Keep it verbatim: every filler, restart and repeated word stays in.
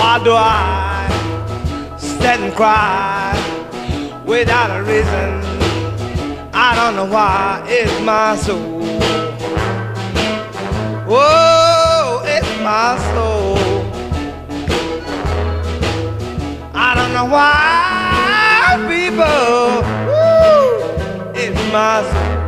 Why do I stand and cry without a reason? I don't know why. It's my soul. Whoa, it's my soul. I don't know why, people. Woo, it's my soul.